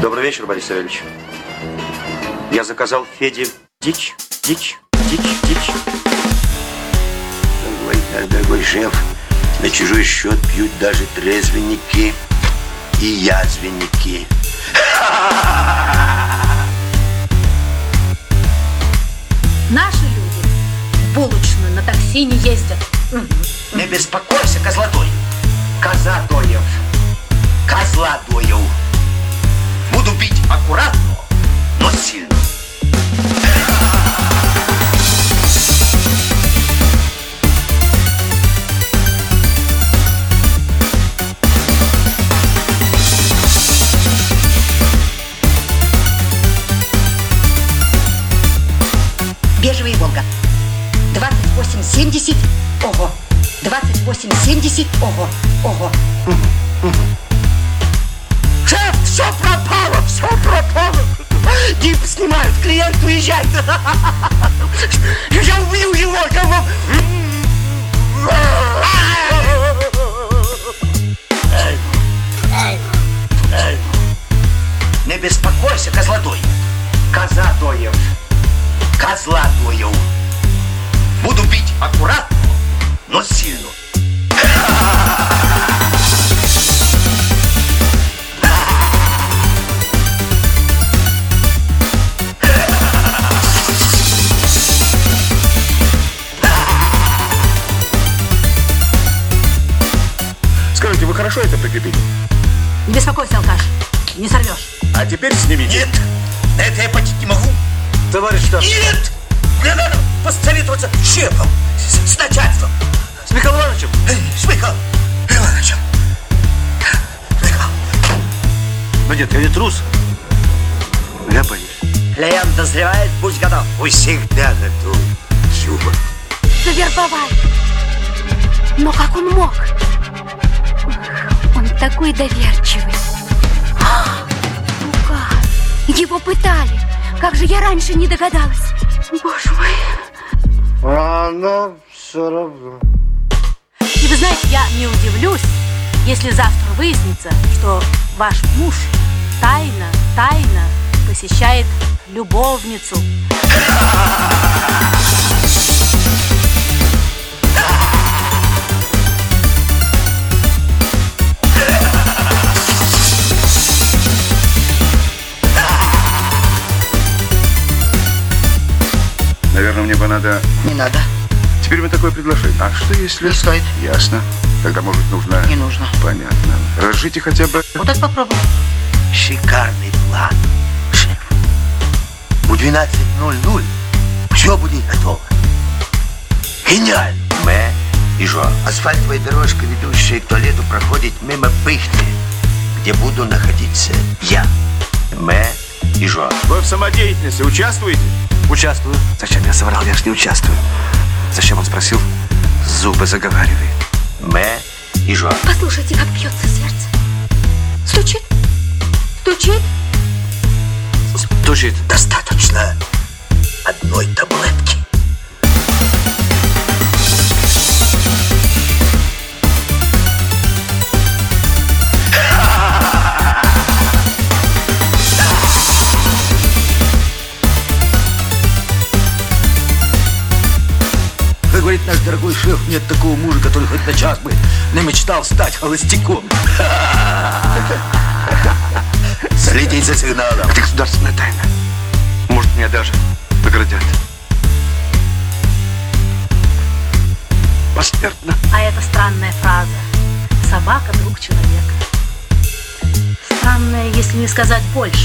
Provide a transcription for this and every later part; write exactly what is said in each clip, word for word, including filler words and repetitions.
Добрый вечер, Борис Савельевич. Я заказал Феде дичь, дичь, дичь, дичь. Дорогой, дорогой шеф, на чужой счет пьют даже трезвенники и язвенники. Наши люди в булочную на такси не ездят. Не беспокойся, Козлодоев. Козадоев. Козлодоев. Буду бить аккуратно, но сильно. Бежевый Волга. двадцать восемь семьдесят. Ого. двадцать восемь семьдесят. Ого. Ого. Шеф, все пропало, все пропало. Гип снимают, клиент уезжает. Я убью его. Не беспокойся, Козлодоев. Козадоев. Козлодоев. Буду бить аккуратно, но сильно. Скажите, вы хорошо это прикрепили? Не беспокойся, алкаш, не сорвешь. А теперь снимите. Нет, это я платить не могу. Товарищ штаб. Нет! Мне надо посоветоваться с шефом, с, с начальством. С Михаилом Ивановичем. С Михаилом Ивановичем. Михаил. Ну нет, я не трус. Я боюсь. Клиент дозревает, будь готов. Вы всегда готов, Зюба. Завербовали. Но как он мог? Он такой доверчивый. Ну как? Его пытали. Как же я раньше не догадалась? Боже мой. А она все равно. И вы знаете, я не удивлюсь, если завтра выяснится, что ваш муж тайно, тайно посещает любовницу. Наверное, мне бы надо... Не надо. Теперь мы такое предложение. А что если... Не стоит. Ясно. Тогда, может, нужно... Не нужно. Понятно. Разжите хотя бы... Вот так попробуй. Шикарный план, шеф. В двенадцать ноль ноль все будет готово. Гениально. Мэ и Жо. Асфальтовая дорожка, ведущая к туалету, проходит мимо пыхты, где буду находиться я. Мэ и Жо. Вы в самодеятельности участвуете? Участвую. Зачем я соврал? Я ж не участвую. Зачем он спросил? Зубы заговаривает. Мэ и Жо. Послушайте, как бьется сердце. Стучит? Стучит? Стучит. Достаточно одной таблетки. Как говорит наш дорогой шеф, нет такого мужа, который хоть на час бы намечтал стать холостяком. Следить за сигналом. Это государственная тайна. Может, меня даже наградят. Посмертно. А это странная фраза. Собака – друг человека. Странная, если не сказать больше.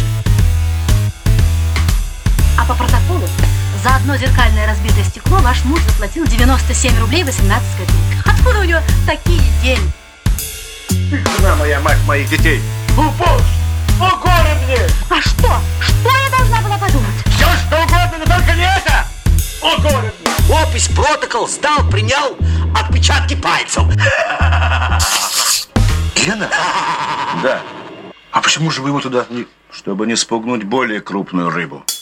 А по протоколу за одно зеркальное разбитое стекло ваш муж заплатил девяносто семь рублей восемнадцать копеек. Откуда у него такие деньги? Жена моя, мать моих детей. Упал! О, горе мне! А что? Что я должна была подумать? Все, что угодно, но только не это! О, горе мне! Опись, протокол, сдал, принял отпечатки пальцев. Гена? Да. А почему же вы его туда не... Чтобы не спугнуть более крупную рыбу.